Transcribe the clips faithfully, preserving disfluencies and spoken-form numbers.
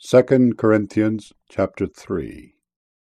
Second Corinthians chapter three.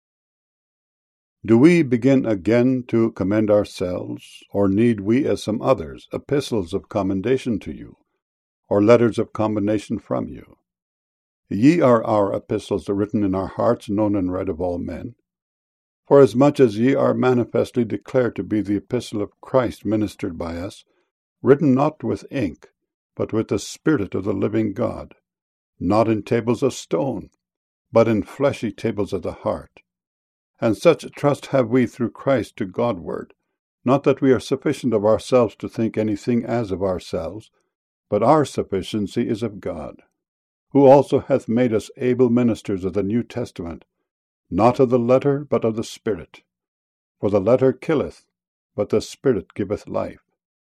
Do we begin again to commend ourselves, or need we, as some others, epistles of commendation to you, or letters of commendation from you? Ye are our epistles written in our hearts, known and read of all men. Forasmuch as ye are manifestly declared to be the epistle of Christ ministered by us, written not with ink, but with the Spirit of the living God, not in tables of stone, but in fleshy tables of the heart. And such trust have we through Christ to Godward, not that we are sufficient of ourselves to think anything as of ourselves, but our sufficiency is of God, who also hath made us able ministers of the New Testament, not of the letter, but of the Spirit. For the letter killeth, but the Spirit giveth life.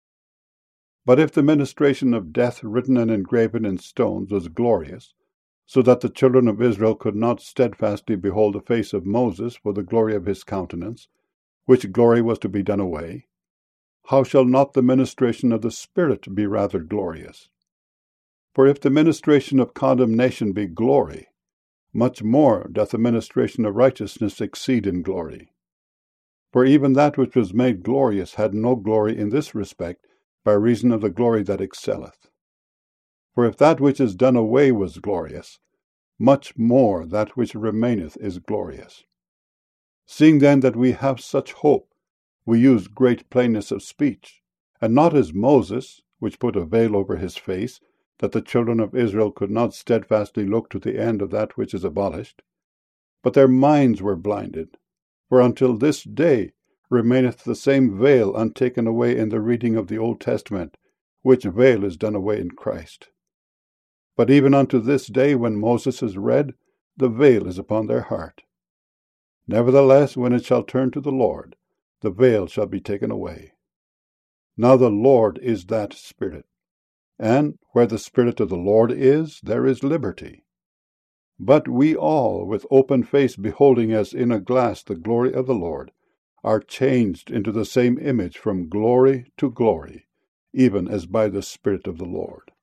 But if the ministration of death written and engraven in stones was glorious, so that the children of Israel could not steadfastly behold the face of Moses for the glory of his countenance, which glory was to be done away, how shall not the ministration of the Spirit be rather glorious? For if the ministration of condemnation be glory, much more doth the ministration of righteousness exceed in glory. For even that which was made glorious had no glory in this respect, by reason of the glory that excelleth. For if that which is done away was glorious, much more that which remaineth is glorious. Seeing then that we have such hope, we use great plainness of speech, and not as Moses, which put a veil over his face, that the children of Israel could not steadfastly look to the end of that which is abolished. But their minds were blinded, for until this day remaineth the same veil untaken away in the reading of the Old Testament, which veil is done away in Christ. But even unto this day, when Moses is read, the veil is upon their heart. Nevertheless, when it shall turn to the Lord, the veil shall be taken away. Now the Lord is that Spirit, and where the Spirit of the Lord is, there is liberty. But we all, with open face beholding as in a glass the glory of the Lord, are changed into the same image from glory to glory, even as by the Spirit of the Lord.